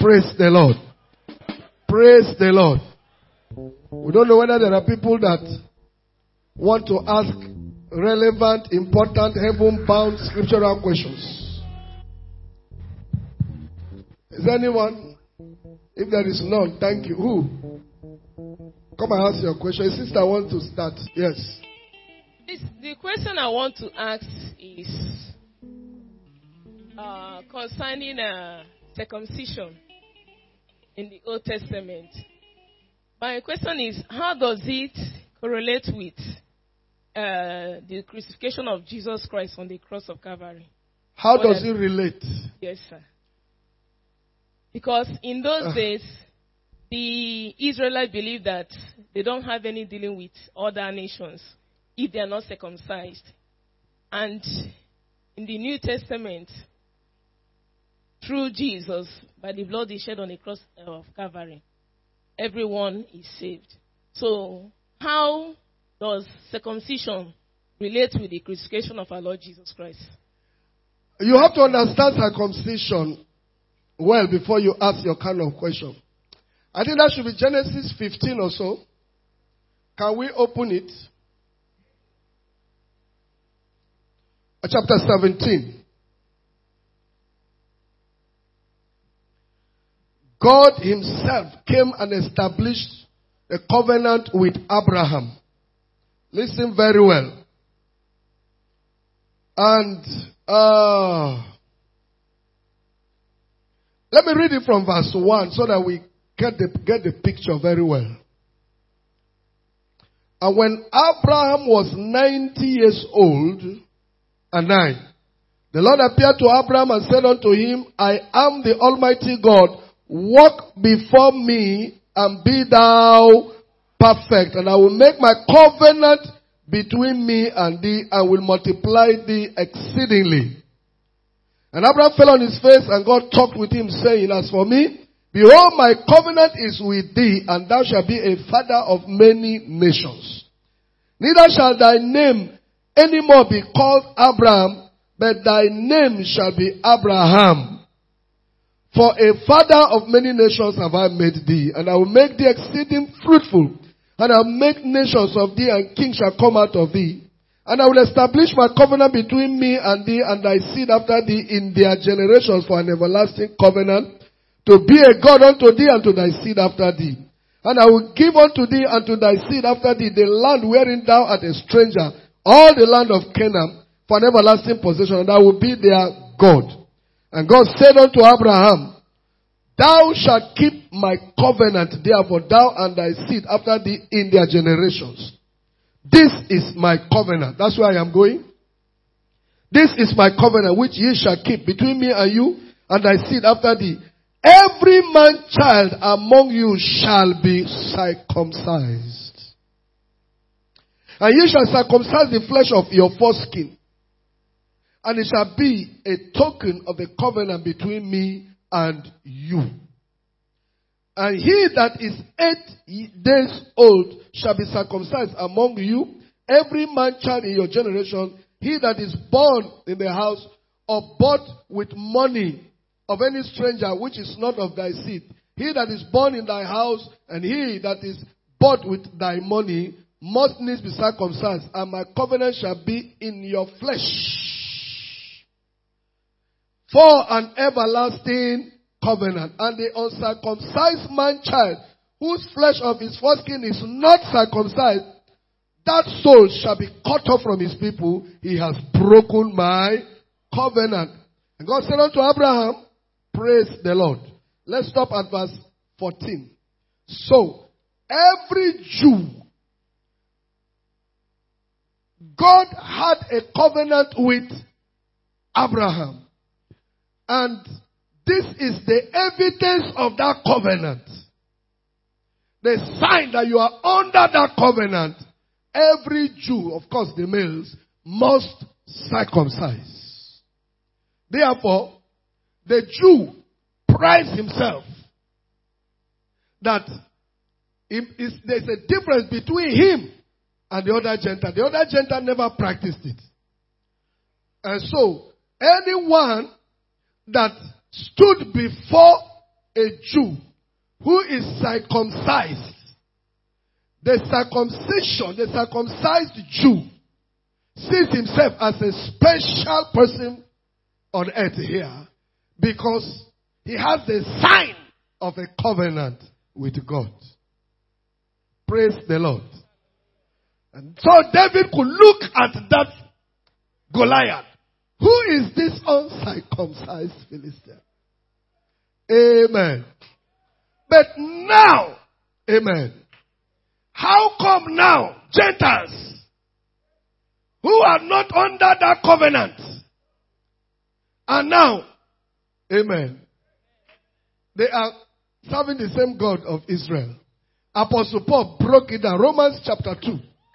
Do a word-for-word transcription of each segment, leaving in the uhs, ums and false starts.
Praise the Lord. Praise the Lord. We don't know whether there are people that want to ask relevant, important, heaven-bound scriptural questions. Is there anyone? If there is none, thank you. Who? Come and ask your question. A sister wants to start. Yes. This, the question I want to ask is uh, concerning uh, circumcision in the Old Testament. My question is, how does it correlate with uh, the crucifixion of Jesus Christ on the cross of Calvary? How what does it relate? Yes, sir. Because in those uh. days, the Israelites believed that they don't have any dealing with other nations if they are not circumcised. And in the New Testament, through Jesus, by the blood he shed on the cross of Calvary, everyone is saved. So, how does circumcision relate with the crucifixion of our Lord Jesus Christ? You have to understand circumcision well before you ask your kind of question. I think that should be Genesis fifteen or so. Can we open it? Chapter seventeen. God himself came and established a covenant with Abraham. Listen very well. And uh, let me read it from verse one so that we get the, get the picture very well. And when Abraham was ninety years old and nine, the Lord appeared to Abraham and said unto him, I am the Almighty God. Walk before me and be thou perfect. And I will make my covenant between me and thee and will multiply thee exceedingly. And Abraham fell on his face and God talked with him saying, as for me, behold, my covenant is with thee and thou shalt be a father of many nations. Neither shall thy name any more be called Abraham, but thy name shall be Abraham. For a father of many nations have I made thee, and I will make thee exceeding fruitful, and I will make nations of thee, and kings shall come out of thee. And I will establish my covenant between me and thee and thy seed after thee in their generations for an everlasting covenant, to be a God unto thee and to thy seed after thee. And I will give unto thee and to thy seed after thee the land wherein thou art a stranger, all the land of Canaan, for an everlasting possession, and I will be their God. And God said unto Abraham, thou shalt keep my covenant, therefore thou and thy seed after thee in their generations. This is my covenant. That's where I am going. This is my covenant which ye shall keep between me and you and thy seed after thee. Every man child among you shall be circumcised. And ye shall circumcise the flesh of your foreskin. And it shall be a token of the covenant between me and you. And he that is eight days old shall be circumcised among you. Every man child in your generation, he that is born in the house or bought with money of any stranger which is not of thy seed. He that is born in thy house and he that is bought with thy money must needs be circumcised, and my covenant shall be in your flesh. For an everlasting covenant. And the uncircumcised man child, whose flesh of his foreskin is not circumcised, that soul shall be cut off from his people. He has broken my covenant. And God said unto Abraham, praise the Lord. Let's stop at verse fourteen. So, every Jew, God had a covenant with Abraham. And this is the evidence of that covenant. The sign that you are under that covenant. Every Jew, of course the males, must circumcise. Therefore, the Jew prides himself that it is, there's a difference between him and the other Gentile. The other Gentile never practiced it. And so, anyone that stood before a Jew who is circumcised, the circumcision, the circumcised Jew sees himself as a special person on earth here because he has the sign of a covenant with God. Praise the Lord. And so David could look at that Goliath. Who is this uncircumcised Philistine? Amen. But now, amen. How come now Gentiles who are not under that covenant are now, amen, they are serving the same God of Israel? Apostle Paul broke it down. Romans chapter two.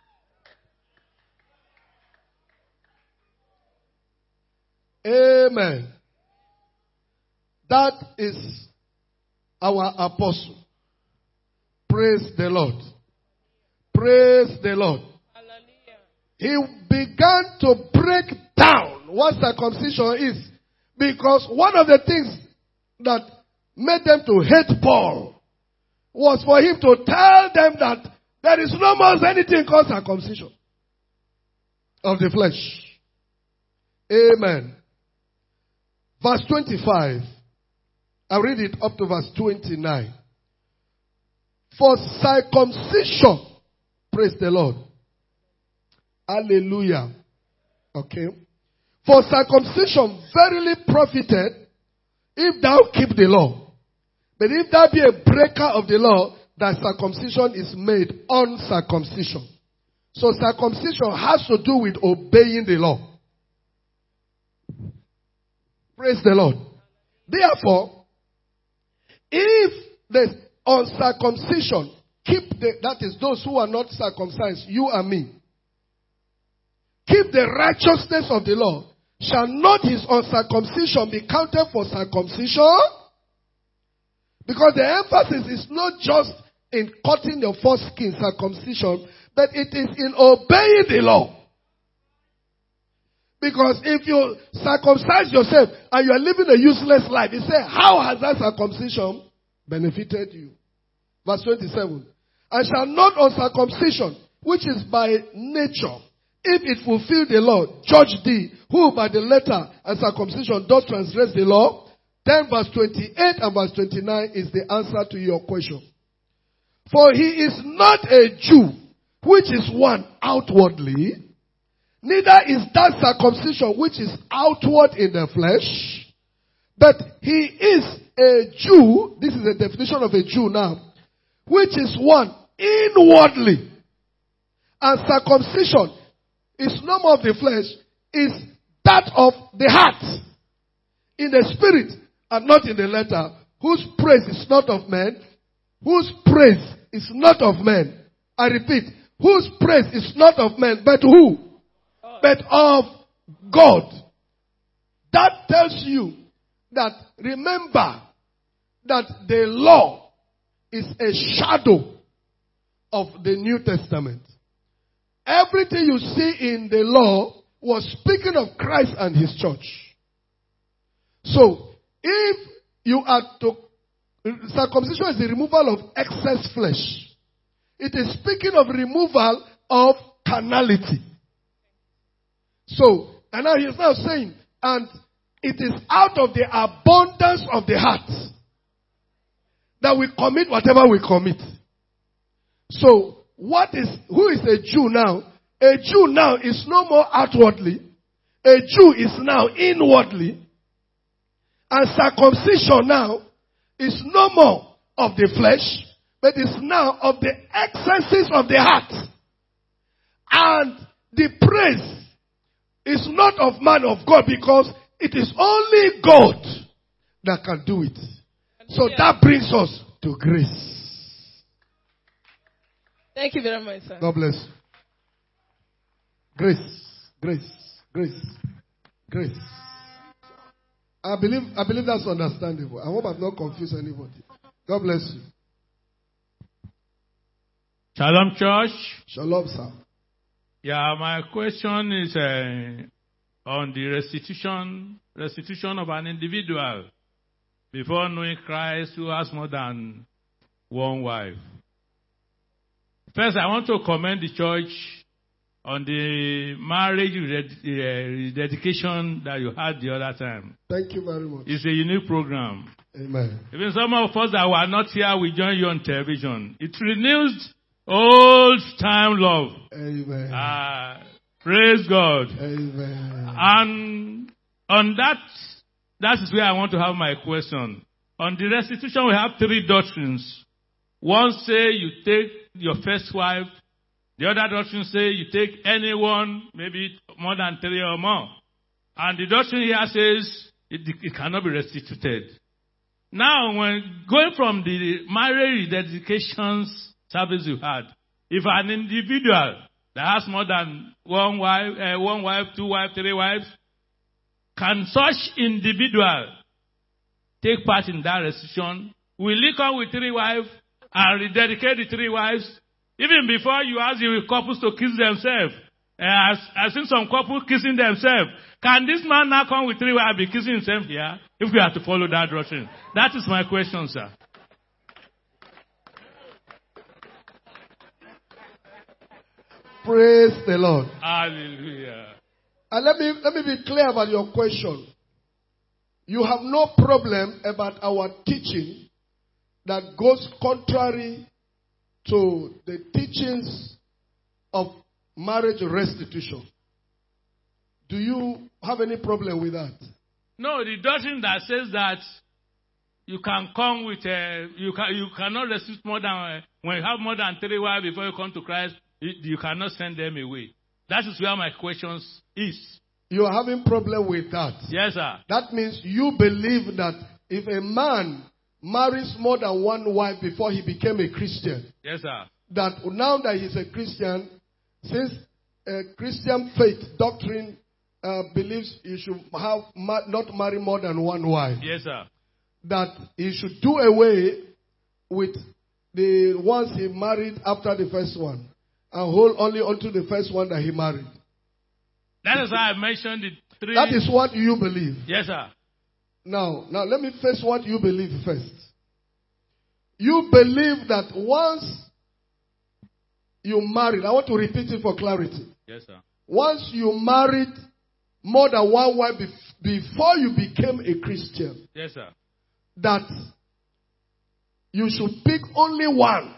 Amen. That is our apostle. Praise the Lord. Praise the Lord. Hallelujah. He began to break down what circumcision is. Because one of the things that made them to hate Paul was for him to tell them that there is no more anything called circumcision of the flesh. Amen. Verse twenty-five. I read it up to verse twenty-nine. For circumcision, praise the Lord. Hallelujah. Okay. For circumcision verily profited if thou keep the law. But if thou be a breaker of the law, that circumcision is made uncircumcision. So circumcision has to do with obeying the law. Praise the Lord. Therefore, if the uncircumcision keep the, that is those who are not circumcised, you and me, keep the righteousness of the law, shall not his uncircumcision be counted for circumcision? Because the emphasis is not just in cutting your foreskin, circumcision, but it is in obeying the law. Because if you circumcise yourself and you are living a useless life, you say, how has that circumcision benefited you? Verse twenty-seven. And shall not uncircumcision, which is by nature, if it fulfill the law, judge thee, who by the letter and circumcision does transgress the law? Then verse twenty-eight and verse twenty-nine is the answer to your question. For he is not a Jew, which is one outwardly, neither is that circumcision which is outward in the flesh, but he is a Jew, this is the definition of a Jew now, which is one inwardly. And circumcision is no more of the flesh, is that of the heart, in the spirit and not in the letter, whose praise is not of men, whose praise is not of men. I repeat, whose praise is not of men, but who? But of God. That tells you that, remember, that the law is a shadow of the New Testament. Everything you see in the law was speaking of Christ and his church. So, if you are to, circumcision is the removal of excess flesh. It is speaking of removal of carnality. So, and now he is now saying, and it is out of the abundance of the heart that we commit whatever we commit. So, what is, who is a Jew now? A Jew now is no more outwardly. A Jew is now inwardly. And circumcision now is no more of the flesh, but is now of the excesses of the heart. And the praise is not of man, of God, because it is only God that can do it. So that brings us to grace. Thank you very much, sir. God bless you. Grace, grace, grace, grace. I believe, I believe that's understandable. I hope I've not confused anybody. God bless you. Shalom, church. Shalom, sir. Yeah, my question is uh, on the restitution, restitution of an individual before knowing Christ who has more than one wife. First, I want to commend the church on the marriage red- uh, dedication that you had the other time. Thank you very much. It's a unique program. Amen. Even some of us that were not here, we join you on television. It renews old time love. Amen. Uh, praise God. Amen. And on that, that is where I want to have my question. On the restitution, we have three doctrines. One say you take your first wife. The other doctrine say you take anyone, maybe more than three or more. And the doctrine here says it, it cannot be restituted. Now, when going from the marriage dedications service you had, if an individual that has more than one wife, uh, one wife, two wives, three wives, can such individual take part in that restitution? Will he come with three wives and rededicate the three wives? Even before you ask the couples to kiss themselves, uh, I've, I've seen some couples kissing themselves. Can this man now come with three wives and be kissing himself here? If we have to follow that doctrine. That is my question, sir. Praise the Lord. Hallelujah. And let me, let me be clear about your question. You have no problem about our teaching that goes contrary to the teachings of marriage restitution. Do you have any problem with that? No, the doctrine that says that you can come with a, you can you cannot restitute more than uh, when you have more than three wives before you come to Christ, you, you cannot send them away. That is where my question is. You are having problem with that. Yes, sir. That means you believe that if a man marries more than one wife before he became a Christian, yes, sir, that now that he's a Christian, since a Christian faith doctrine uh, believes you should have ma- not marry more than one wife, yes, sir, that he should do away with the ones he married after the first one and hold only onto the first one that he married. That is why I mentioned the three. That is what you believe. Yes, sir. Now, now let me face what you believe first. You believe that once you married, I want to repeat it for clarity. Yes, sir. Once you married more than one wife bef- before you became a Christian, yes, sir, that you should pick only one.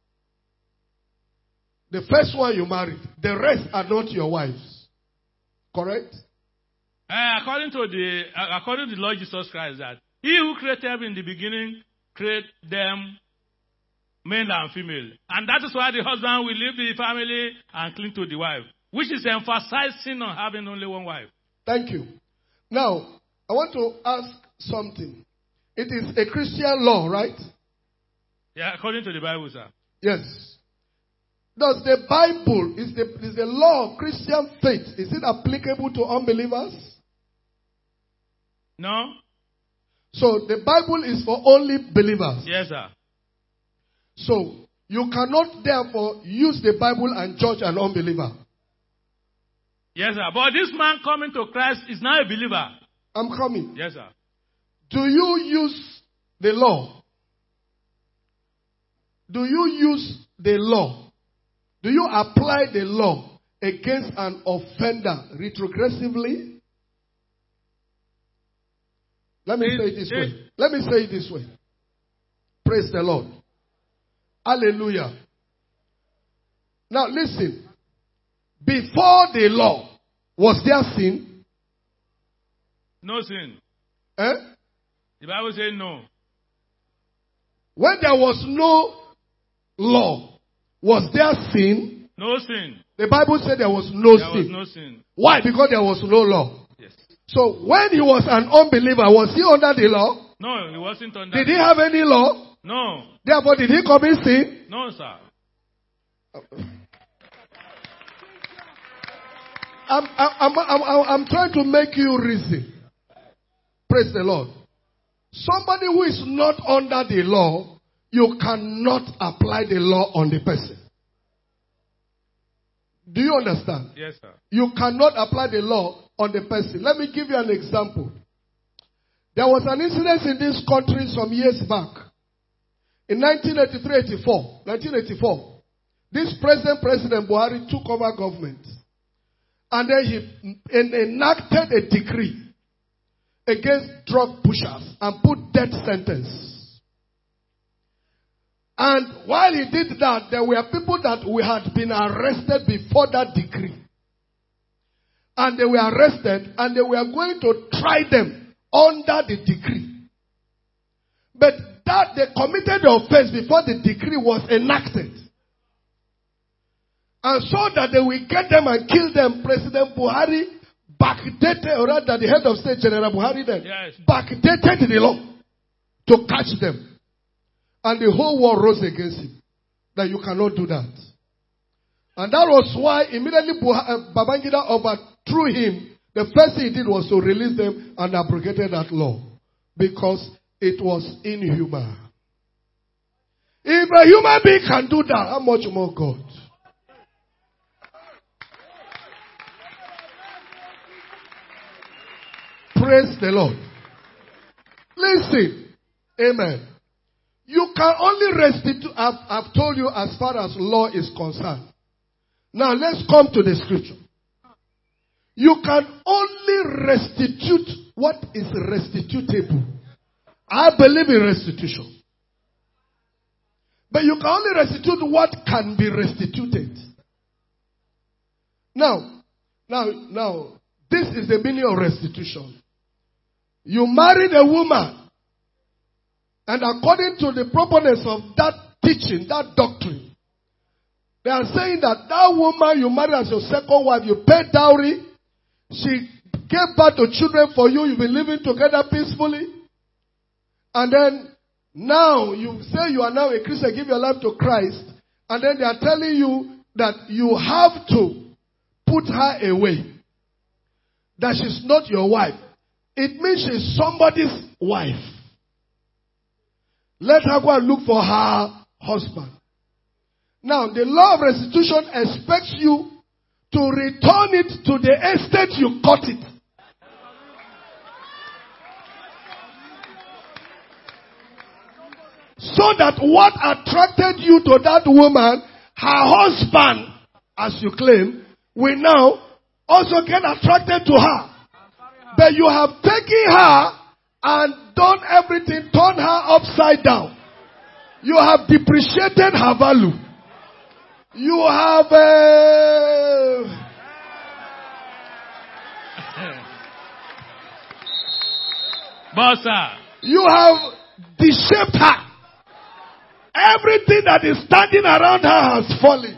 The first one you married, the rest are not your wives. Correct? Uh, according to the uh, according to the Lord Jesus Christ, that He who created them in the beginning created them male and female, and that is why the husband will leave the family and cling to the wife, which is emphasizing on having only one wife. Thank you. Now, I want to ask something. It is a Christian law, right? Yeah, according to the Bible, sir. Yes. Does the Bible, is the, is the law of Christian faith, is it applicable to unbelievers? No. So the Bible is for only believers. Yes, sir. So you cannot therefore use the Bible and judge an unbeliever. Yes, sir. But this man coming to Christ is now a believer. I'm coming. Yes, sir. Do you use the law? Do you use the law? Do you apply the law against an offender retrogressively? Let me it, say it this it, way. Let me say it this way. Praise the Lord. Hallelujah. Now listen. Before the law, was there sin? No sin. Eh? The Bible says no. When there was no law, was there sin? No sin. The Bible said there was no There sin. was no sin. Why? Because there was no law. Yes. So when he was an unbeliever, was he under the law? No, he wasn't under. Did he have any law? No. Therefore, did he commit sin? No, sir. I'm, I'm, I'm, I'm, I'm trying to make you reason. Praise the Lord. Somebody who is not under the law, you cannot apply the law on the person. Do you understand? Yes, sir. You cannot apply the law on the person. Let me give you an example. There was an incident in this country some years back. In nineteen eighty-three eighty-four, nineteen eighty-four, this President, President Buhari took over government. And then he enacted a decree against drug pushers and put death sentence. And while he did that, there were people that we had been arrested before that decree. And they were arrested and they were going to try them under the decree. But that they committed the offense before the decree was enacted. And so that they will get them and kill them, President Buhari backdated, or rather the head of state, General Buhari then, yes. backdated the law to catch them. And the whole world rose against him. That you cannot do that. And that was why immediately Buhari, Babangida overthrew him. The first thing he did was to release them and abrogated that law. Because it was inhuman. If a human being can do that, how much more God? Praise the Lord. Listen. Amen. You can only restitute. I've, I've told you as far as law is concerned. Now let's come to the scripture. You can only restitute what is restitutable. I believe in restitution. But you can only restitute what can be restituted. Now, now, now, this is the meaning of restitution. You married a woman, and according to the proponents of that teaching, that doctrine, they are saying that that woman you married as your second wife, you paid dowry, she gave birth to children for you, you've been living together peacefully, and then now you say you are now a Christian, give your life to Christ, and then they are telling you that you have to put her away, that she's not your wife. It means she's somebody's wife. Let her go and look for her husband. Now, the law of restitution expects you to return it to the estate you got it. So that what attracted you to that woman, her husband, as you claim, will now also get attracted to her. But you have taken her and done everything, turned her upside down. You have depreciated her value. You have uh, Bossa. You have deshaped her. Everything that is standing around her has fallen.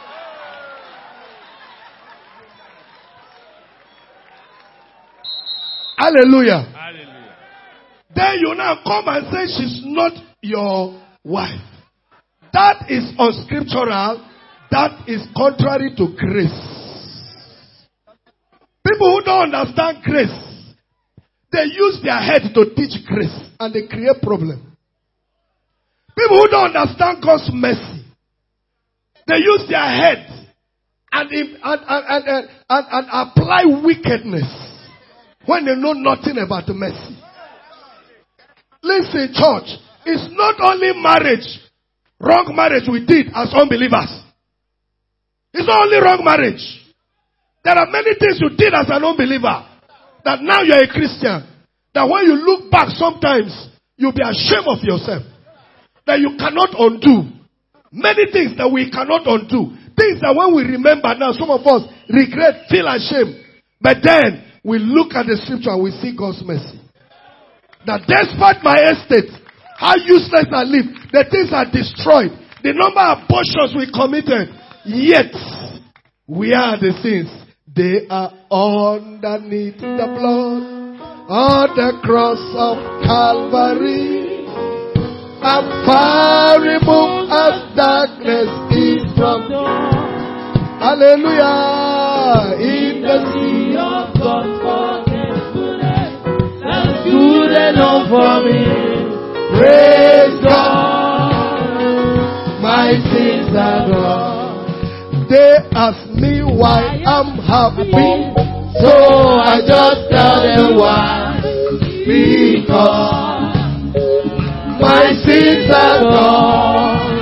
Hallelujah. Hallelujah. Then you now come and say she's not your wife. That is unscriptural. That is contrary to grace. People who don't understand grace, they use their head to teach grace and they create problem. People who don't understand God's mercy, they use their head and, and, and, and, and, and apply wickedness when they know nothing about mercy. Listen, church, it's not only marriage, wrong marriage we did as unbelievers. It's not only wrong marriage. There are many things you did as an unbeliever that now you're a Christian. That when you look back sometimes, you'll be ashamed of yourself. That you cannot undo. Many things that we cannot undo. Things that when we remember now, some of us regret, feel ashamed. But then, we look at the scripture and we see God's mercy. That despite my estate, how useless I live, the things are destroyed. The number of abortions we committed, yet, we are the sins. They are underneath the blood on the cross of Calvary. I'm far removed as darkness is from dawn. Hallelujah. In the sea of God's forgetfulness, that's good enough for me. Praise God. My sins are gone. They ask me why I'm happy, so I just tell them why. because my sins are gone.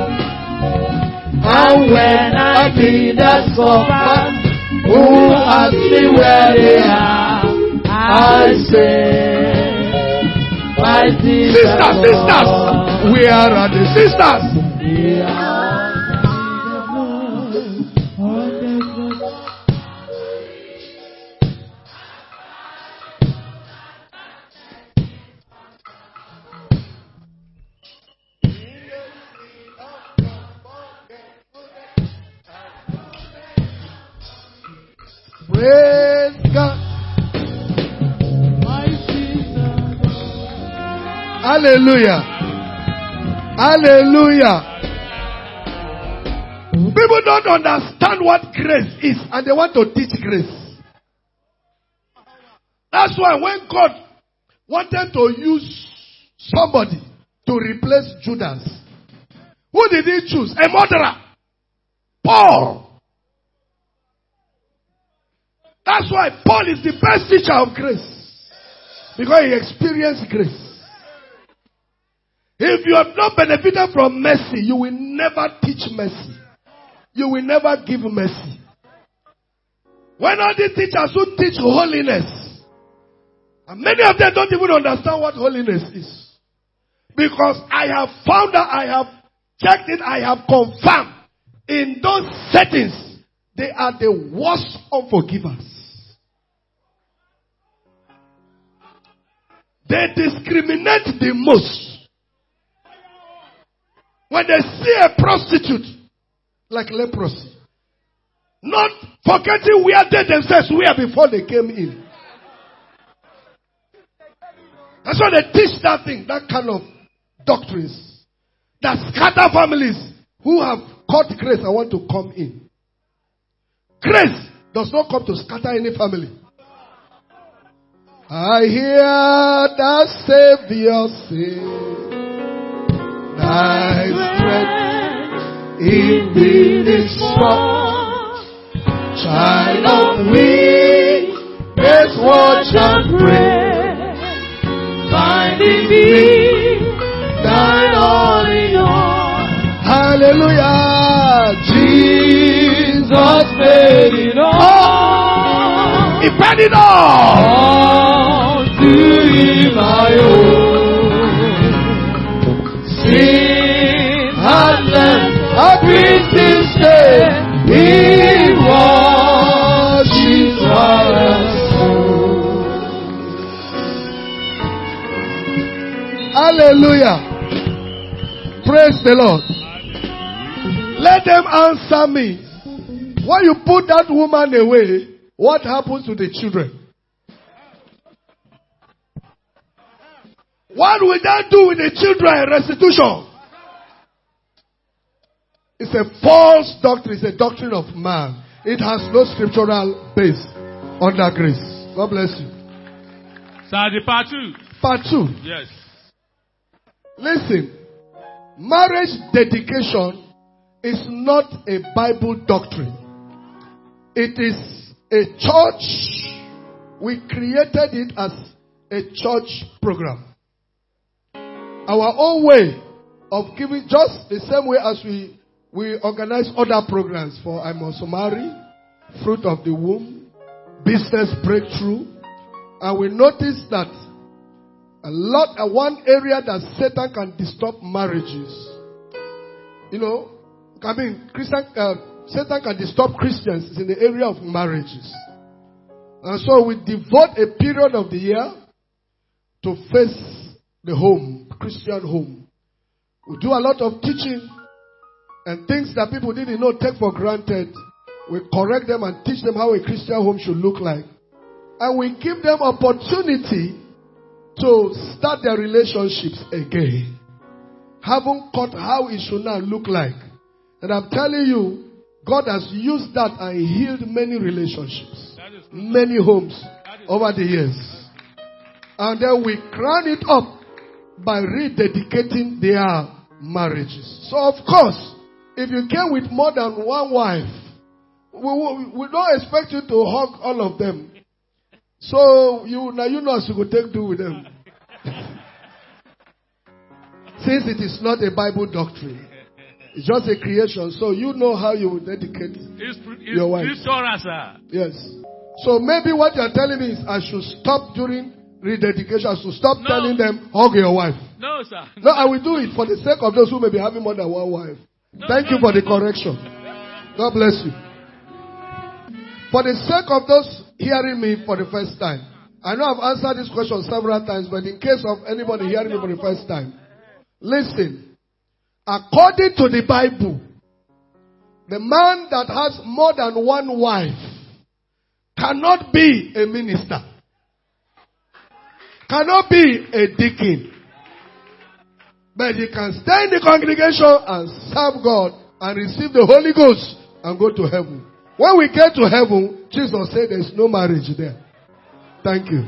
And when I did that suffer, who asked me where they are, I say, my sins Sisters, are sisters, gone. where are the sisters? They are Praise God. Hallelujah. Hallelujah. People don't understand what grace is and they want to teach grace. That's why when God wanted to use somebody to replace Judas, who did he choose? A murderer. Paul. That's why Paul is the best teacher of grace. Because he experienced grace. If you have not benefited from mercy, you will never teach mercy. You will never give mercy. When all the teachers who teach holiness, and many of them don't even understand what holiness is. Because I have found that, I have checked it, I have confirmed. In those settings, they are the worst unforgivers. They discriminate the most. When they see a prostitute, like leprosy, not forgetting where they themselves were before they came in. That's why they teach that thing, that kind of doctrines that scatter families who have caught grace and want to come in. Grace does not come to scatter any family. I hear the Savior say, thy strength indeed is strong. Child of weakness, watch and pray. Finding thee, thine all in all. Hallelujah. Jesus paid it all. He paid it all. To him I owe. Sin had left a Christian stain. He washes our soul. Hallelujah. Praise the Lord. Let them answer me. When you put that woman away, what happens to the children? What will that do with the children? Restitution. It's a false doctrine. It's a doctrine of man. It has no scriptural base under grace. God bless you. Sir, the part two. Part two. Yes. Listen. Marriage dedication is not a Bible doctrine. It is a church. We created it as a church program. Our own way of giving, just the same way as we, we organize other programs for I Must Marry, Fruit of the Womb, Business Breakthrough. And we notice that a lot, uh, one area that Satan can disturb marriages. You know, I mean, Christian, uh, Satan can disturb Christians is in the area of marriages. And so we devote a period of the year to face the home, Christian home. We do a lot of teaching and things that people didn't know, take for granted. We correct them and teach them how a Christian home should look like. And we give them opportunity to start their relationships again. Haven't caught how it should now look like. And I'm telling you, God has used that and healed many relationships, many homes over the years. And then we crown it up by rededicating their marriages. So of course, if you came with more than one wife, we, we, we don't expect you to hug all of them. So you now you know as you go take do with them. Since it is not a Bible doctrine, it's just a creation. So you know how you will dedicate It's, it's your wife. scriptural, sir. Yes. So maybe what you are telling me is I should stop during rededication. I should stop No. telling them hug your wife. No, sir. No, I will do it for the sake of those who may be having more than one wife. No, Thank no, you for no, the no. correction. God bless you. For the sake of those hearing me for the first time, I know I've answered this question several times, but in case of anybody hearing me for the first time, listen. According to the Bible, the man that has more than one wife cannot be a minister, cannot be a deacon, but he can stay in the congregation and serve God and receive the Holy Ghost and go to heaven. When we get to heaven, Jesus said there is no marriage there. Thank you.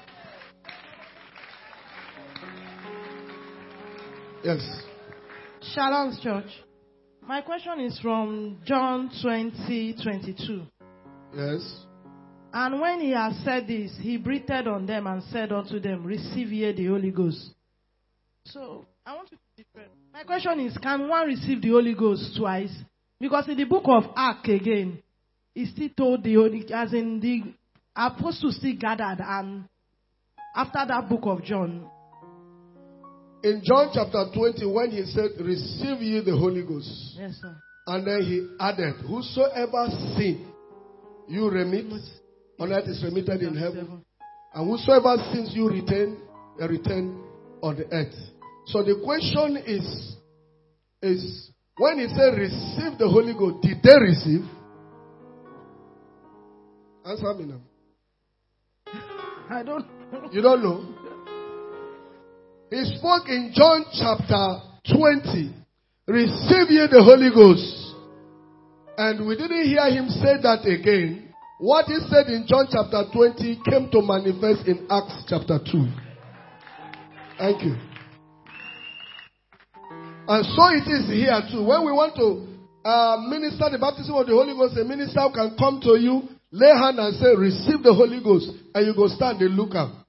Yes. Shalom, church. My question is from John twenty twenty-two. Yes. And when he had said this, he breathed on them and said unto them, receive ye the Holy Ghost. So, I want to be different. My question is, can one receive the Holy Ghost twice? Because in the book of Acts again, he still told the Holy, as in the apostles still gathered, and after that book of John. In John chapter twenty, when he said, receive ye the Holy Ghost. Yes, sir. And then he added, whosoever sin you remit, on earth is remitted in heaven. And whosoever sins you retain, they return on the earth. So the question is, is when he said receive the Holy Ghost, did they receive? Answer me now. I don't You don't know? He spoke in John chapter twenty. Receive ye the Holy Ghost. And we didn't hear him say that again. What he said in John chapter twenty came to manifest in Acts chapter two. Thank you. And so it is here too. When we want to uh, minister the baptism of the Holy Ghost, a minister can come to you, lay hand and say, receive the Holy Ghost. And you go stand and look up.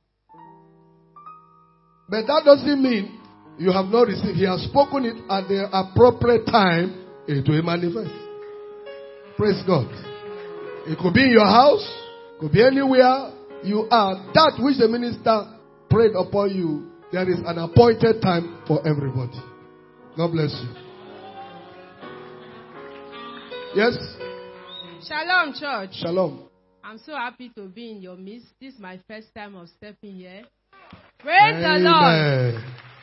But that doesn't mean you have not received. He has spoken it at the appropriate time. It will manifest. Praise God. It could be in your house. It could be anywhere you are. That which the minister prayed upon you, there is an appointed time for everybody. God bless you. Yes? Shalom, church. Shalom. I'm so happy to be in your midst. This is my first time of stepping here. Praise Amen. the Lord.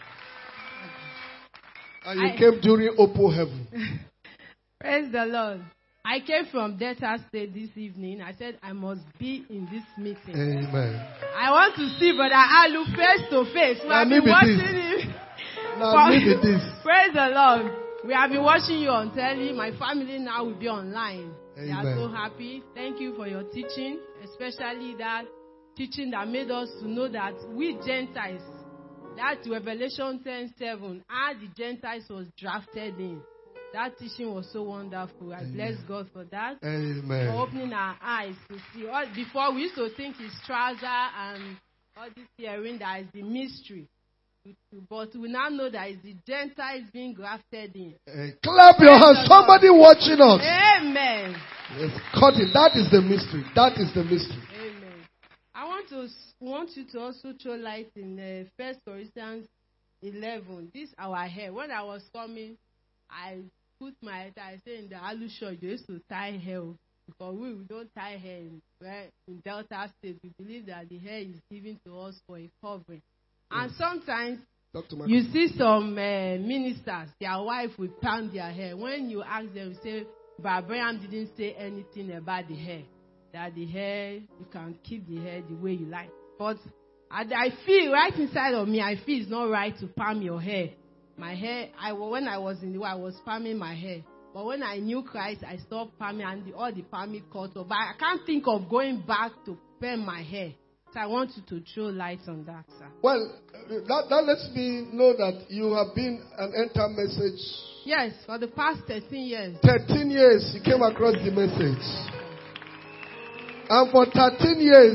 And you I, came during Oppo heaven. Praise the Lord. I came from Delta State this evening. I said I must be in this meeting. Amen. I want to see Brother Alu face to face. We Now have been maybe watching this. him. Now maybe this. Praise the Lord. We have been watching you on telly. My family now will be online. Amen. They are so happy. Thank you for your teaching, especially that teaching that made us to know that we Gentiles, that Revelation ten seven, how the Gentiles was drafted in. That teaching was so wonderful. I Amen. Bless God for that. Amen. For opening our eyes to see. All, before we used to think it's trouser and all this hearing that is the mystery. But we now know that it's the Gentiles being grafted in. Uh, clap your hands. Somebody watching us. Amen. Yes, cut it. That is the mystery. That is the mystery. Amen. I want to want you to also throw light in uh, First Corinthians eleven. This our hair. When I was coming, I put my head. I said in the Alu shop, they used to tie hair because we, we don't tie hair in, right? In Delta State. We believe that the hair is given to us for a covering. And sometimes you see some uh, ministers, their wife will pound their hair. When you ask them, say, but Abraham didn't say anything about the hair. That the hair, you can keep the hair the way you like. But I, I feel right inside of me, I feel it's not right to palm your hair. My hair, I when I was in the world, I was palming my hair. But when I knew Christ, I stopped palming and the, all the palming cut off. But I can't think of going back to palm my hair. So I want you to throw light on that, sir. Well, that, that lets me know that you have been an enter message. Yes, for the past thirteen years. thirteen years you came across the message. And for thirteen years,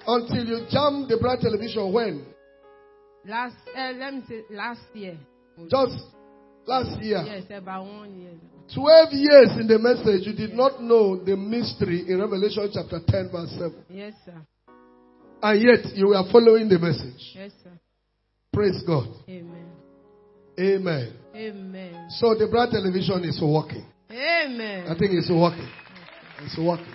Until you jam the bright television when? Last, uh, let me say last year. Just last year. Yes, about one year. Twelve years in the message, you did not know the mystery in Revelation chapter ten verse seven. Yes, sir. And yet you were following the message. Yes, sir. Praise God. Amen. Amen. Amen. So the bright television is working. Amen. I think it's working. It's working.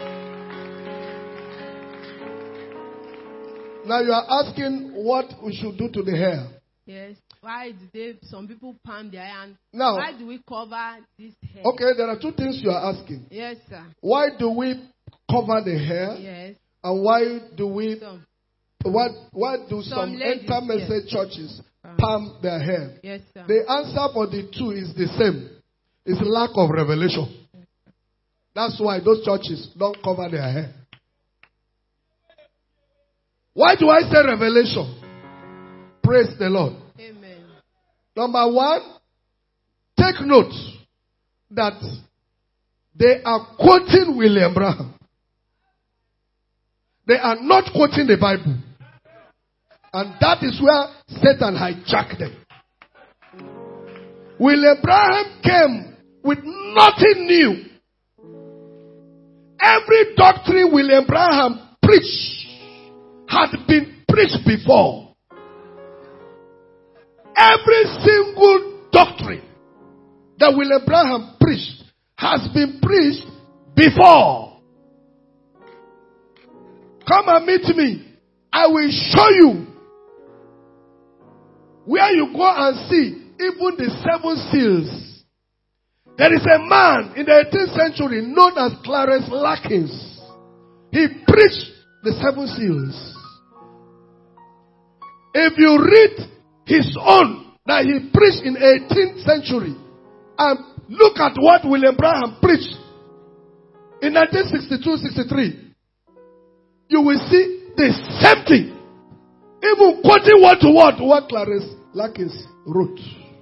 Now you are asking what we should do to the hair. Yes. Why do they, some people palm their hair? And Now, why do we cover this hair? okay, there are two things you are asking. Yes, sir. Why do we cover the hair? Yes. And why do we, Some, what, why do some, Some ladies, enter message yes. churches Uh, palm their hair? yes, sir. The answer for the two is the same. It's lack of revelation. That's why those churches don't cover their hair. Why do I say revelation? Praise the Lord. Amen. Number one, take note that they are quoting William Branham. They are not quoting the Bible. And that is where Satan hijacked them. William Branham came with nothing new. Every doctrine William Branham preached had been preached before. Every single doctrine that William Branham preached has been preached before. Come and meet me. I will show you where you go and see even the seven seals. There is a man in the eighteenth century known as Clarence Larkins. He preached the seven seals. If you read his own that he preached in eighteenth century and look at what William Branham preached in nineteen sixty-two sixty-three, you will see the same thing. Even quoting word to word what Clarence Larkins wrote.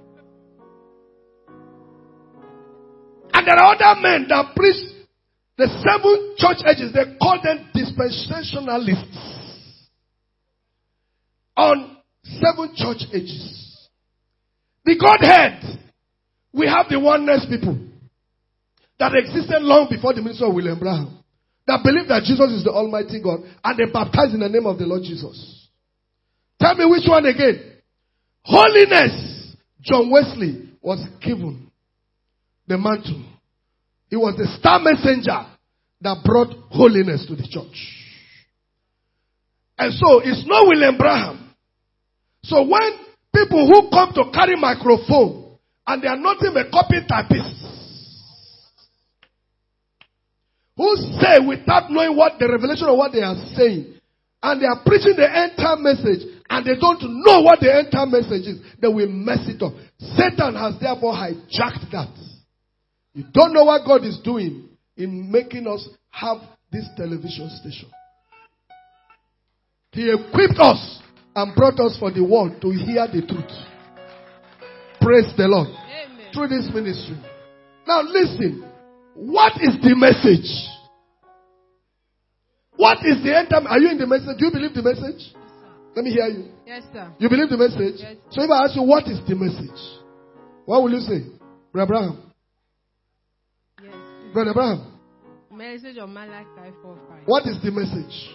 And there are other men that preach the seven church ages. They call them dispensationalists. On seven church ages. The Godhead. We have the oneness people that existed long before the ministry of William Branham. That believe that Jesus is the Almighty God. And they baptize in the name of the Lord Jesus. Tell me which one again. Holiness. John Wesley was given the mantle. He was the star messenger that brought holiness to the church. And so it's not William Branham. So when people who come to carry microphone and they are nothing but copy typists who say without knowing what the revelation of what they are saying, and they are preaching the end time message and they don't know what the end time message is, they will mess it up. Satan has therefore hijacked that. You don't know what God is doing in making us have this television station. He equipped us and brought us for the world to hear the truth. Praise the Lord. Amen. Through this ministry. Now listen. What is the message? What is the end time? Are you in the message? Do you believe the message? Yes, Let me hear you. Yes, sir. You believe the message? Yes. So if I ask you what is the message, what will you say? Brother Abraham. Yes. Brother Abraham. Message of Malachi four five. What is the message?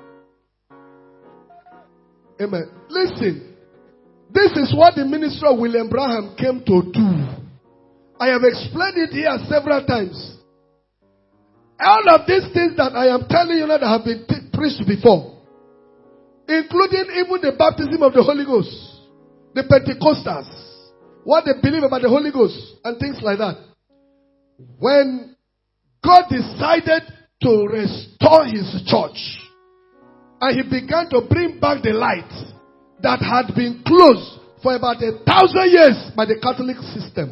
Amen. Listen. This is what the ministry of William Branham came to do. I have explained it here several times. All of these things that I am telling you now that have been t- preached before, including even the baptism of the Holy Ghost, the Pentecostals, what they believe about the Holy Ghost, and things like that. When God decided to restore his church, and he began to bring back the light that had been closed for about a thousand years by the Catholic system.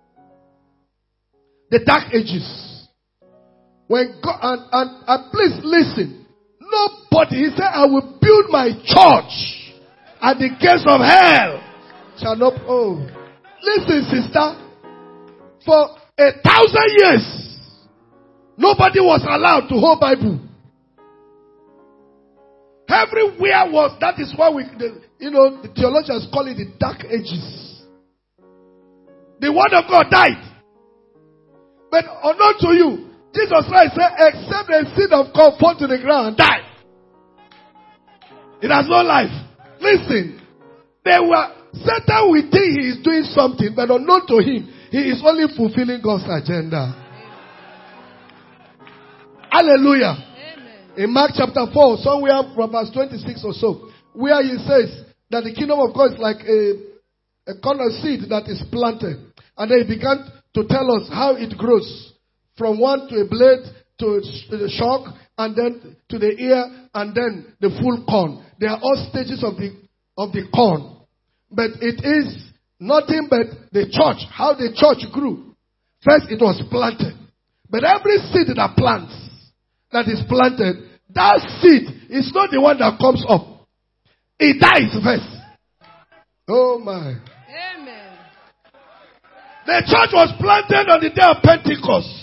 The Dark Ages. When God, and, and, and please listen. Nobody, he said, I will build my church and the gates of hell shall not, oh. Listen, sister. For a thousand years, nobody was allowed to hold Bible. Everywhere was, that is why we, the, you know, the theologians call it the dark ages. The word of God died. But unknown to you, Jesus Christ said, except a seed of corn fall to the ground and die, it has no life. Listen, they were, Satan will think he is doing something, but unknown to him, he is only fulfilling God's agenda. Hallelujah. Amen. In Mark chapter four, somewhere from verse twenty-six or so, where he says that the kingdom of God is like a, a corn of seed that is planted. And then he began to tell us how it grows. From one to a blade, to the shock, and then to the ear, and then the full corn. They are all stages of the, of the corn. But it is nothing but the church, how the church grew. First it was planted. But every seed that plants, that is planted, that seed is not the one that comes up. It dies first. Oh my. Amen. The church was planted on the day of Pentecost.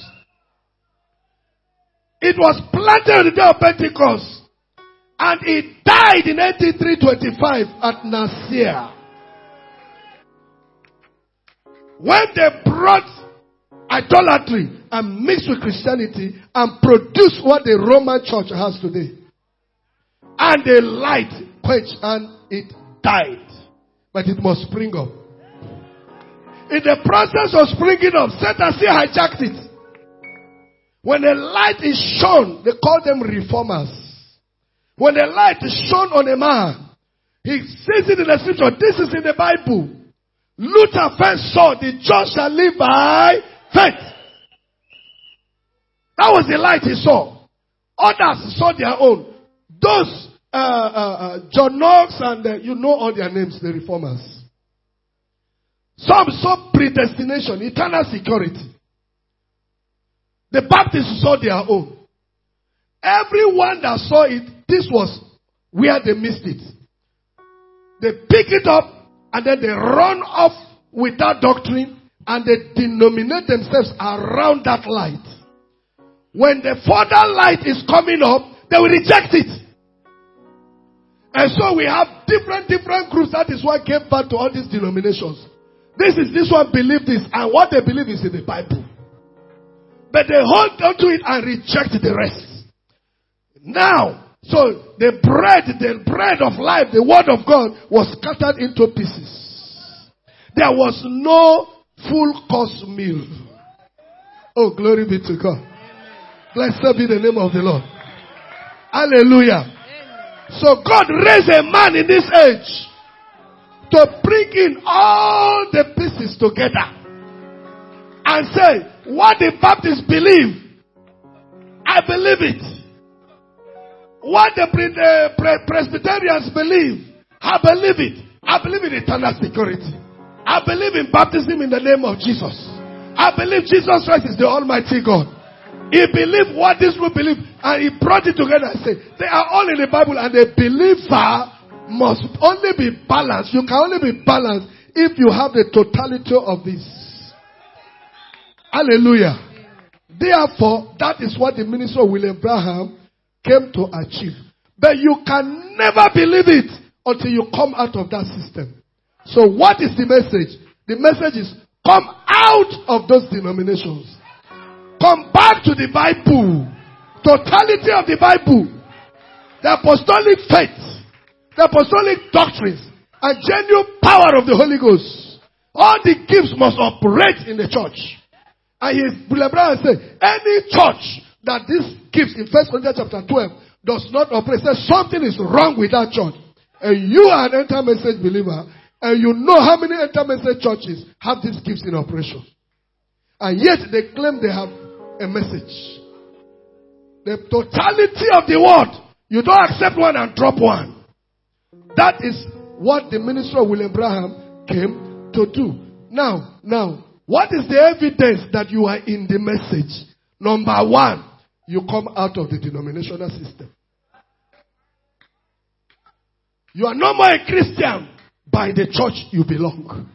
It was planted on the day of Pentecost. And it died in eighty-three twenty-five at Nicaea. When they brought idolatry and mixed with Christianity and produced what the Roman church has today. And the light quenched and it died. But it must spring up. In the process of springing up, Satan still hijacked it. When the light is shown, they call them reformers. When the light is shown on a man, he says it in the scripture. This is in the Bible. Luther first saw the just shall live by faith. That was the light he saw. Others saw their own. Those uh, uh, uh, John Knox and uh, you know all their names, the reformers. Some saw predestination, eternal security. The Baptists saw their own. Everyone that saw it, this was where they missed it. They pick it up and then they run off with that doctrine and they denominate themselves around that light. When the further light is coming up, they will reject it. And so we have different, different groups. That is what gave birth to all these denominations. This is, this one believe this, and what they believe is in the Bible. But they hold on to it and reject the rest. Now, so the bread, the bread of life, the word of God was scattered into pieces. There was no full course meal. Oh, glory be to God. Blessed be the name of the Lord. Hallelujah. So God raised a man in this age to bring in all the pieces together and say, what the Baptists believe, I believe it. What the Presbyterians believe, I believe it. I believe in eternal security. I believe in baptism in the name of Jesus. I believe Jesus Christ is the Almighty God. He believed what this will believe, and he brought it together and said, they are all in the Bible, and the believer must only be balanced. You can only be balanced if you have the totality of this. Hallelujah. Therefore, that is what the ministry of William Branham came to achieve. But you can never believe it until you come out of that system. So what is the message? The message is, come out of those denominations. Come back to the Bible. Totality of the Bible. The apostolic faith. The apostolic doctrines. And genuine power of the Holy Ghost. All the gifts must operate in the church. And he, William Branham said, any church that this gifts in First Corinthians chapter twelve does not operate, says something is wrong with that church. And you are an enter message believer, and you know how many enter message churches have these gifts in operation. And yet they claim they have a message. The totality of the word. You don't accept one and drop one. That is what the ministry of William Branham came to do. Now, now, what is the evidence that you are in the message? Number one, you come out of the denominational system. You are no more a Christian by the church you belong.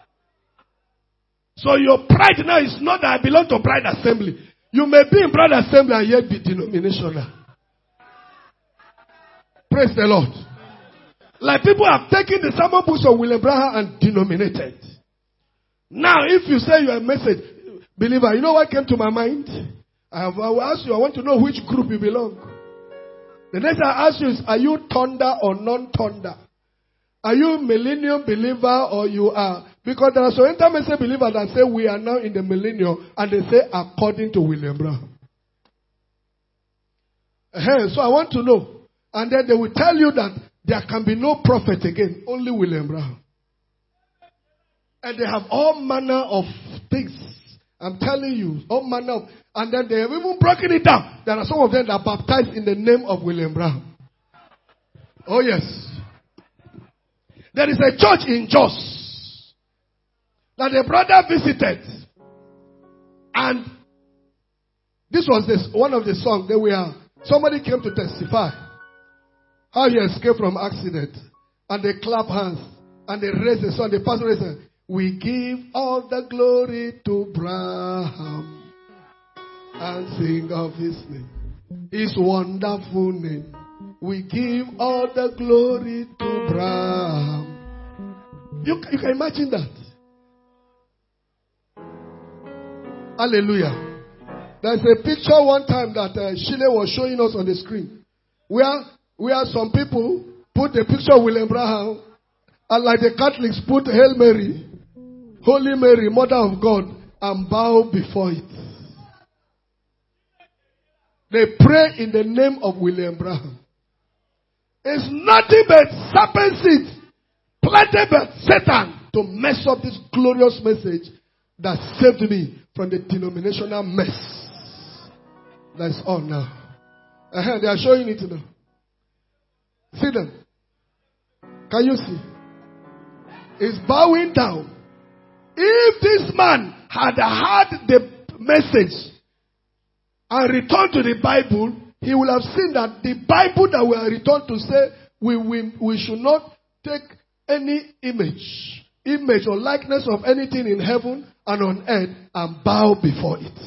So your pride now is not that I belong to Bride Assembly. You may be in Bride Assembly and yet be denominational. Praise the Lord. Like people have taken the sermon books of William Branham and denominated. Now, if you say you are a message believer, you know what came to my mind? I have I will ask you, I want to know which group you belong. The next I ask you is, are you thunder or non-thunder? Are you millennium believer or you are? Because there are some intermediate believers that say we are now in the millennium and they say according to William Branham. Uh-huh. So I want to know. And then they will tell you that there can be no prophet again, only William Branham. And they have all manner of things. I'm telling you, all manner of, and then they have even broken it down. There are some of them that are baptized in the name of William Branham. Oh yes. There is a church in Jos that a brother visited. And this was this, one of the songs that we are, somebody came to testify how he escaped from accident. And they clap hands. And they raise the song. The pastor raised, we give all the glory to Branham and sing of his name. His wonderful name. We give all the glory to Branham. You, you can imagine that. Hallelujah. There's a picture one time that uh, Shile was showing us on the screen. Where, where some people put the picture of William Branham and like the Catholics put Hail Mary, Holy Mary, Mother of God, and bow before it. They pray in the name of William Branham. It's nothing but serpent seed, planted by Satan to mess up this glorious message that saved me from the denominational mess. That's all now. Uh-huh, they are showing it now. See them. Can you see? It's bowing down. If this man had heard the message and returned to the Bible, he would have seen that the Bible that we are returned to say we, we, we should not take any image, image or likeness of anything in heaven and on earth and bow before it.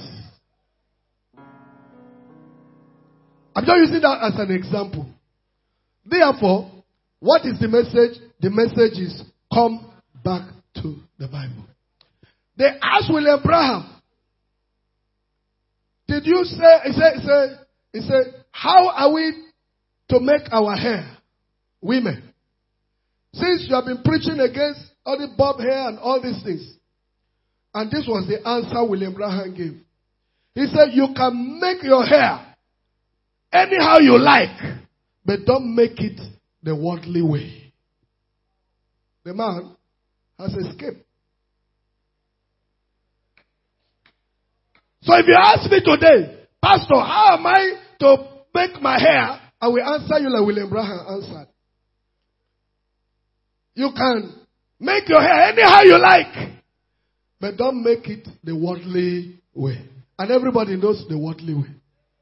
I'm just using that as an example. Therefore, what is the message? The message is come back to the Bible. They asked William Branham, did you say, he said, he said, he said, how are we to make our hair? Women. Since you have been preaching against all the bob hair and all these things. And this was the answer William Branham gave. He said, you can make your hair anyhow you like, but don't make it the worldly way. The man has escaped. So if you ask me today, Pastor, how am I to make my hair? I will answer you like William Branham answered. You can make your hair anyhow you like, but don't make it the worldly way. And everybody knows the worldly way.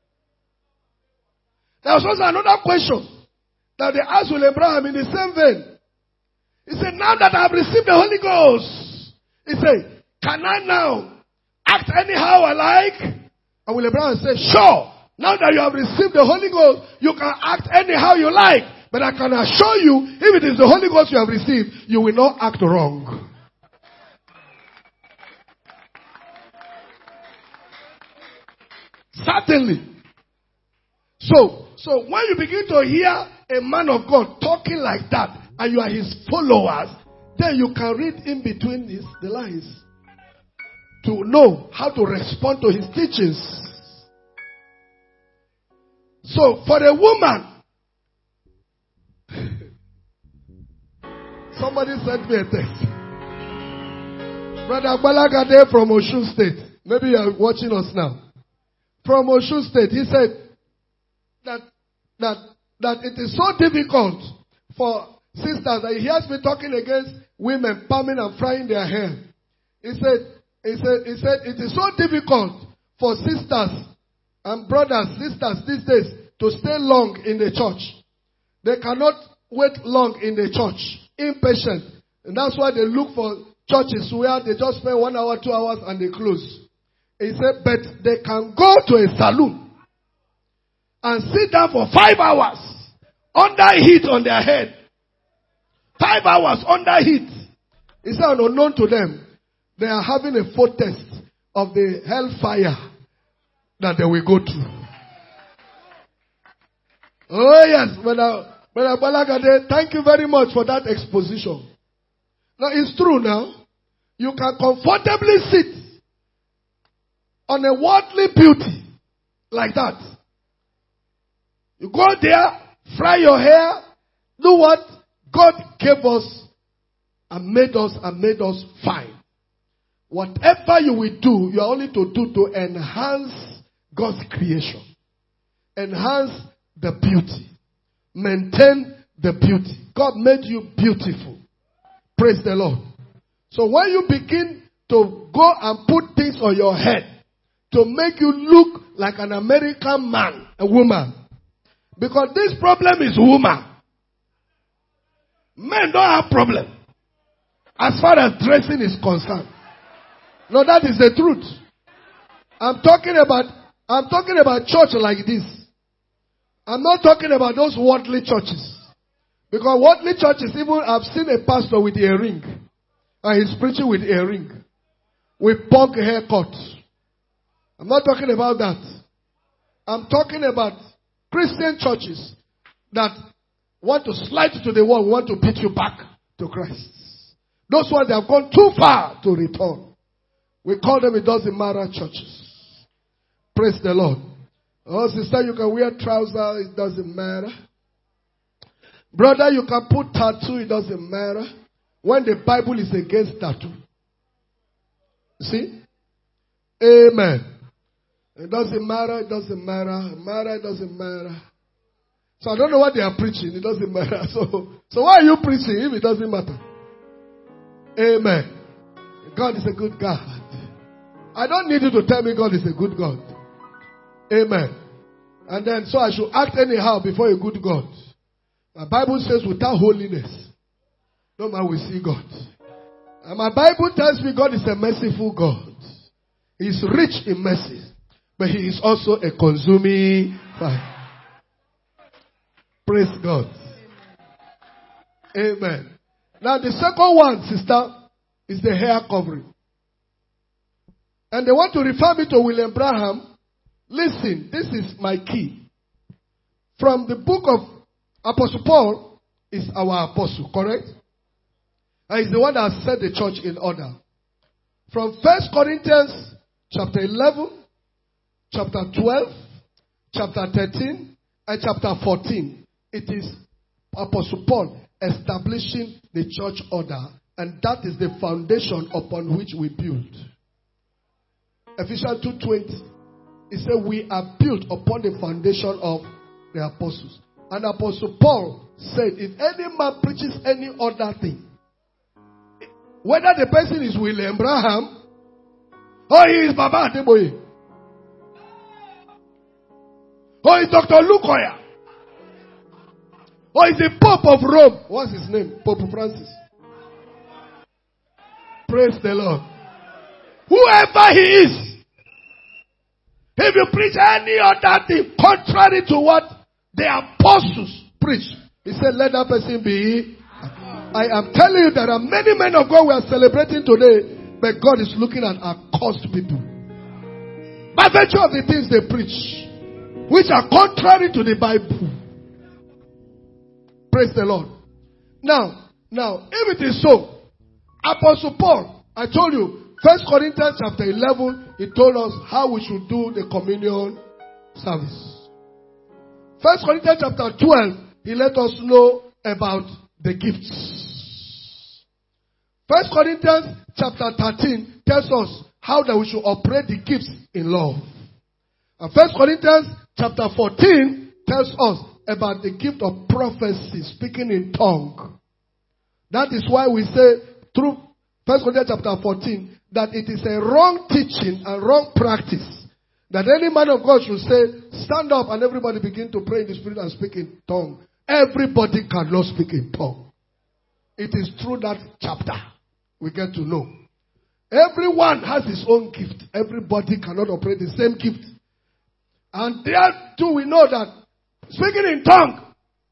There was also another question that they asked William Branham in the same vein. He said, now that I have received the Holy Ghost, he said, can I now act anyhow I like? And William Branham said, sure. Now that you have received the Holy Ghost, you can act anyhow you like. But I can assure you, if it is the Holy Ghost you have received, you will not act wrong. Certainly. So, so when you begin to hear a man of God talking like that, and you are his followers, then you can read in between this, the lines to know how to respond to his teachings. So, for a woman, somebody sent me a text. Brother Balagade from Osun State. Maybe you are watching us now. From Osun State, he said that that that it is so difficult for sisters that he hears me talking against women palming and frying their hair. He said, he said, he said it is so difficult for sisters and brothers, sisters these days to stay long in the church. They cannot wait long in the church. Impatient. And that's why they look for churches where they just spend one hour, two hours and they close. He said, but they can go to a saloon and sit down for five hours under heat on their head. Five hours under heat. He said, unknown to them, they are having a foretaste of the hellfire that they will go through. Oh yes, Brother, Brother Balagade, thank you very much for that exposition. Now it's true now. You can comfortably sit on a worldly beauty like that. You go there, fry your hair, do what God gave us and made us and made us fine. Whatever you will do, you are only to do to enhance God's creation. Enhance the beauty. Maintain the beauty. God made you beautiful. Praise the Lord. So when you begin to go and put things on your head to make you look like an American man, a woman, because this problem is woman. Men don't have problem as far as dressing is concerned. No, that is the truth. I'm talking about, I'm talking about church like this. I'm not talking about those worldly churches. Because worldly churches, even I've seen a pastor with a ring. And he's preaching with a ring. With punk haircut. I'm not talking about that. I'm talking about Christian churches that want to slide you to the wall, want to beat you back to Christ. Those ones, they have gone too far to return. We call them, it doesn't matter, churches. Praise the Lord. Oh, sister, you can wear trousers, it doesn't matter. Brother, you can put tattoo, it doesn't matter. When the Bible is against tattoo. See? Amen. It doesn't matter, it doesn't matter. It matter, it doesn't matter. So I don't know what they are preaching, it doesn't matter. So, so why are you preaching if it doesn't matter? Amen. God is a good God. I don't need you to tell me God is a good God. Amen. And then, so I should act anyhow before a good God. My Bible says without holiness, no man will see God. And my Bible tells me God is a merciful God. He is rich in mercy. But he is also a consuming fire. Praise God. Amen. Now the second one, sister, is the hair covering. And they want to refer me to William Branham. Listen, this is my key. From the book of Apostle Paul is our apostle, correct? And he's the one that set the church in order. From First Corinthians chapter eleven, chapter twelve, chapter thirteen, and chapter fourteen, it is Apostle Paul establishing the church order. And that is the foundation upon which we build. Ephesians two twenty. It said we are built upon the foundation of the apostles. And Apostle Paul said, if any man preaches any other thing, whether the person is William Branham or he is Baba Adeboye or he is Doctor Lukoya or he is the Pope of Rome, what's his name? Pope Francis. Praise the Lord. Whoever he is, if you preach any other thing contrary to what the apostles preach, he said, let that person be. I am telling you, there are many men of God we are celebrating today, but God is looking at our cursed people. By virtue of the things they preach, which are contrary to the Bible. Praise the Lord. Now, now, if it is so, Apostle Paul, I told you, First Corinthians chapter eleven, he told us how we should do the communion service. First Corinthians chapter twelve, he let us know about the gifts. First Corinthians chapter thirteen tells us how that we should operate the gifts in love. And First Corinthians chapter fourteen tells us about the gift of prophecy, speaking in tongue. That is why we say through First Corinthians chapter fourteen that it is a wrong teaching and wrong practice that any man of God should say, stand up and everybody begin to pray in the spirit and speak in tongue. Everybody cannot speak in tongue. It is through that chapter we get to know. Everyone has his own gift. Everybody cannot operate the same gift. And there too we know that speaking in tongue,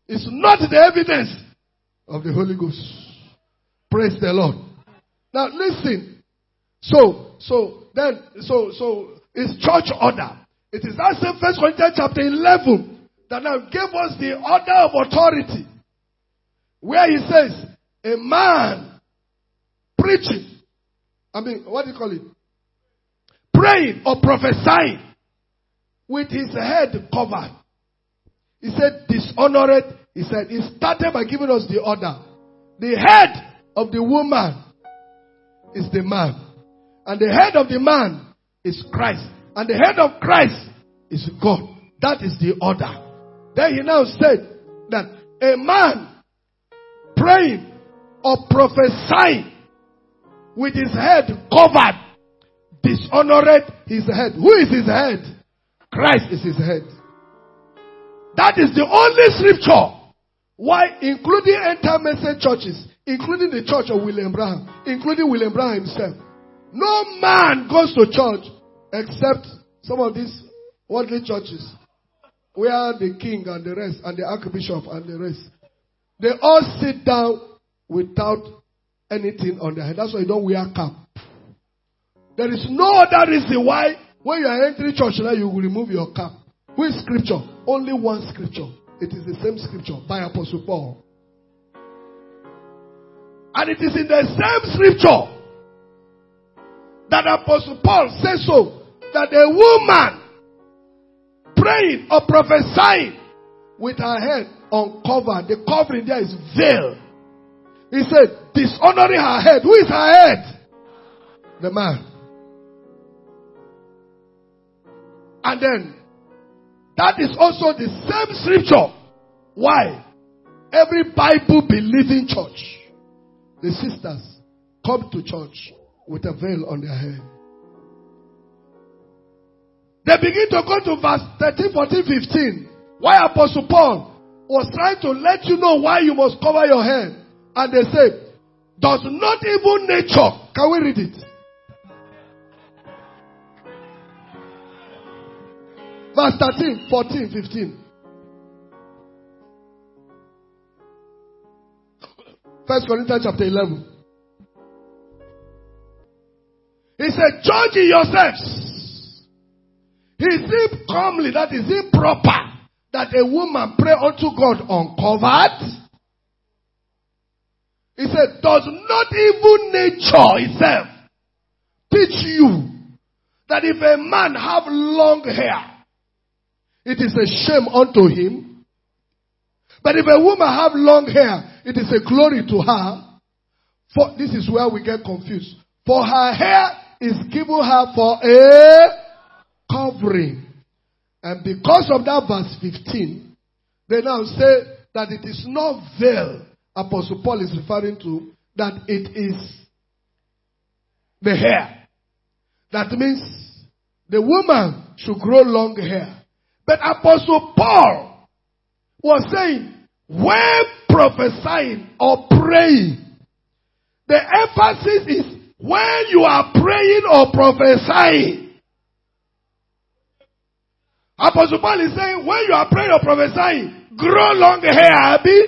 is not the evidence of the Holy Ghost. Praise the Lord. Now listen. So, so, then, so, so, it's church order. It is that same First Corinthians chapter eleven that now gave us the order of authority. Where he says, a man preaching, I mean, what do you call it? Praying or prophesying with his head covered. He said, dishonored. He said, he started by giving us the order. The head of the woman is the man. And the head of the man is Christ. And the head of Christ is God. That is the order. Then he now said that a man praying or prophesying with his head covered, dishonored his head. Who is his head? Christ is his head. That is the only scripture why, including entire message churches, including the church of William Branham, including William Branham himself, no man goes to church except some of these worldly churches where the king and the rest and the archbishop and the rest, they all sit down without anything on their head. That's why you don't wear cap. There is no other reason why when you are entering church now you will remove your cap. Which scripture? Only one scripture. It is the same scripture by Apostle Paul. And it is in the same scripture that Apostle Paul says so, that a woman praying or prophesying with her head uncovered, the covering there is veil. He said, dishonoring her head. Who is her head? The man. And then, that is also the same scripture. Why? Every Bible believing church, the sisters come to church with a veil on their head. They begin to go to verse thirteen, fourteen, fifteen. Why Apostle Paul was trying to let you know why you must cover your head. And they say, does not even nature, can we read it? Verse thirteen, fourteen, fifteen. First Corinthians chapter eleven. He said, judge yourselves. Is it comely, that is it proper, that a woman pray unto God uncovered? He said, does not even nature itself teach you that if a man have long hair, it is a shame unto him? But if a woman have long hair, it is a glory to her. For this is where we get confused. For her hair is given her for a covering. And because of that verse fifteen, they now say that it is not veil Apostle Paul is referring to, that it is the hair. That means the woman should grow long hair. But Apostle Paul was saying, when prophesying or praying, the emphasis is when you are praying or prophesying. Apostle Paul is saying, when you are praying or prophesying, grow long hair, Abby.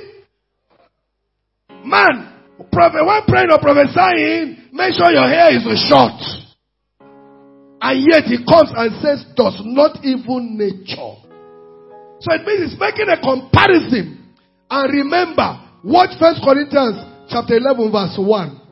Man, prophet, when praying or prophesying, make sure your hair is short. And yet he comes and says, does not even nature. So it means he's making a comparison. And remember, watch First Corinthians chapter eleven verse one.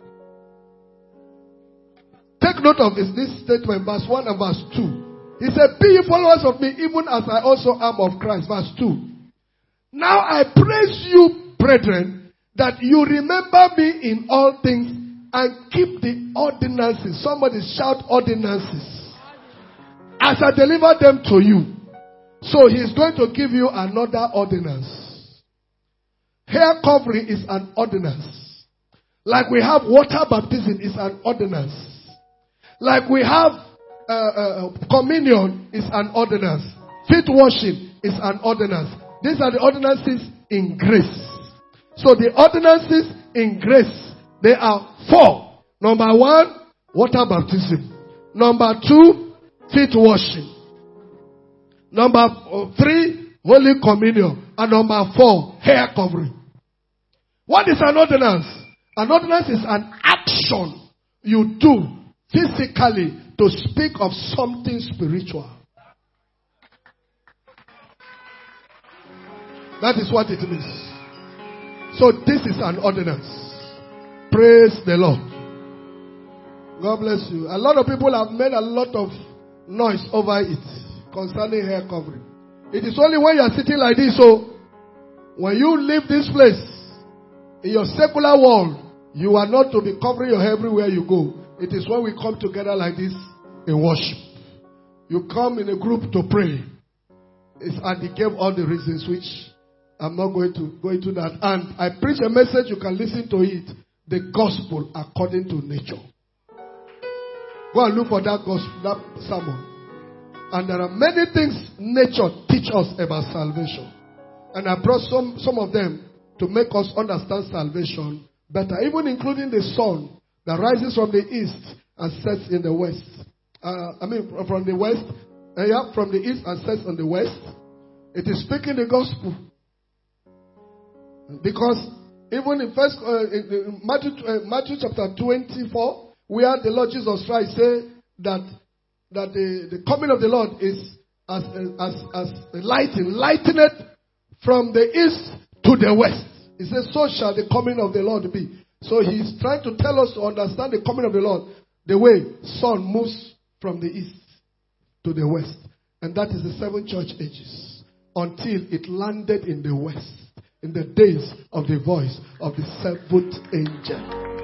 Take note of this, this statement, verse one and verse two. He said, be ye followers of me, even as I also am of Christ. Verse two. Now I praise you, brethren, that you remember me in all things and keep the ordinances. Somebody shout ordinances. As I deliver them to you. So he's going to give you another ordinance. Hair covering is an ordinance. Like we have water baptism is an ordinance. Like we have uh, uh, communion is an ordinance. Feet washing is an ordinance. These are the ordinances in grace. So the ordinances in grace, they are four. Number one, water baptism. Number two, feet washing. Number three, Holy Communion. And number four, hair covering. What is an ordinance? An ordinance is an action you do physically to speak of something spiritual. That is what it means. So this is an ordinance. Praise the Lord. God bless you. A lot of people have made a lot of noise over it concerning hair covering. It is only when you are sitting like this, so when you leave this place, in your secular world, you are not to be covering your hair everywhere you go. It is when we come together like this in worship. You come in a group to pray. It's, and he gave all the reasons which I'm not going to go into that. And I preach a message, you can listen to it. The gospel according to nature. Go and look for that gospel, that sermon. And there are many things nature teach us about salvation. And I brought some, some of them to make us understand salvation better. Even including the sun that rises from the east and sets in the west. Uh, I mean, from the west. Uh, yeah, from the east and sets on the west. It is speaking the gospel. Because even in first uh, in, in Matthew, uh, Matthew chapter twenty-four, where the Lord Jesus Christ said that that the, the coming of the Lord is as as as lighting, lighting it from the east to the west. He says, so shall the coming of the Lord be. So he's trying to tell us to understand the coming of the Lord the way sun moves from the east to the west. And that is the seven church ages until it landed in the west. In the days of the voice of the seventh angel.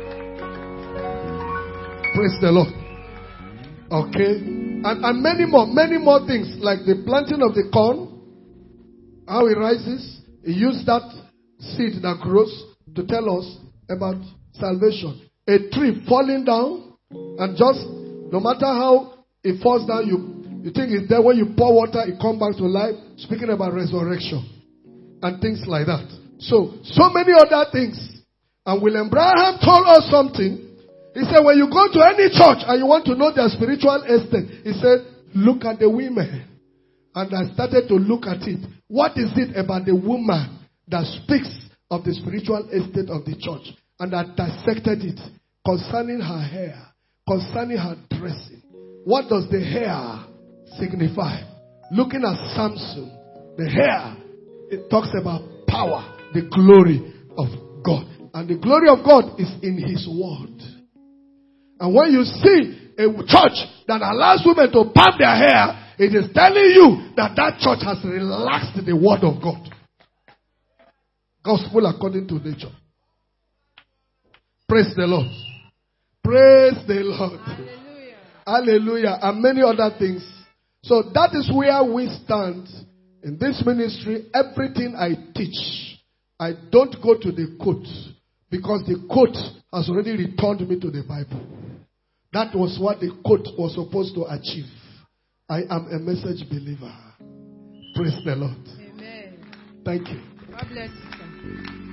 Praise the Lord. Okay. And, and many more, many more things like the planting of the corn, how it rises. He used that seed that grows to tell us about salvation. A tree falling down and just, no matter how it falls down, you, you think it's there. When you pour water, it comes back to life. Speaking about resurrection. And things like that. So, so many other things. And William Branham told us something. He said, when you go to any church and you want to know their spiritual estate, he said, look at the women. And I started to look at it. What is it about the woman that speaks of the spiritual estate of the church? And I dissected it concerning her hair, concerning her dressing. What does the hair signify? Looking at Samson, the hair, it talks about power, the glory of God. And the glory of God is in His word. And when you see a church that allows women to part their hair, it is telling you that that church has relaxed the word of God. Gospel according to nature. Praise the Lord. Praise the Lord. Hallelujah. Hallelujah. And many other things. So that is where we stand. In this ministry, everything I teach, I don't go to the quote because the quote has already returned me to the Bible. That was what the quote was supposed to achieve. I am a message believer. Praise the Lord. Amen. Thank you. God bless you, sir.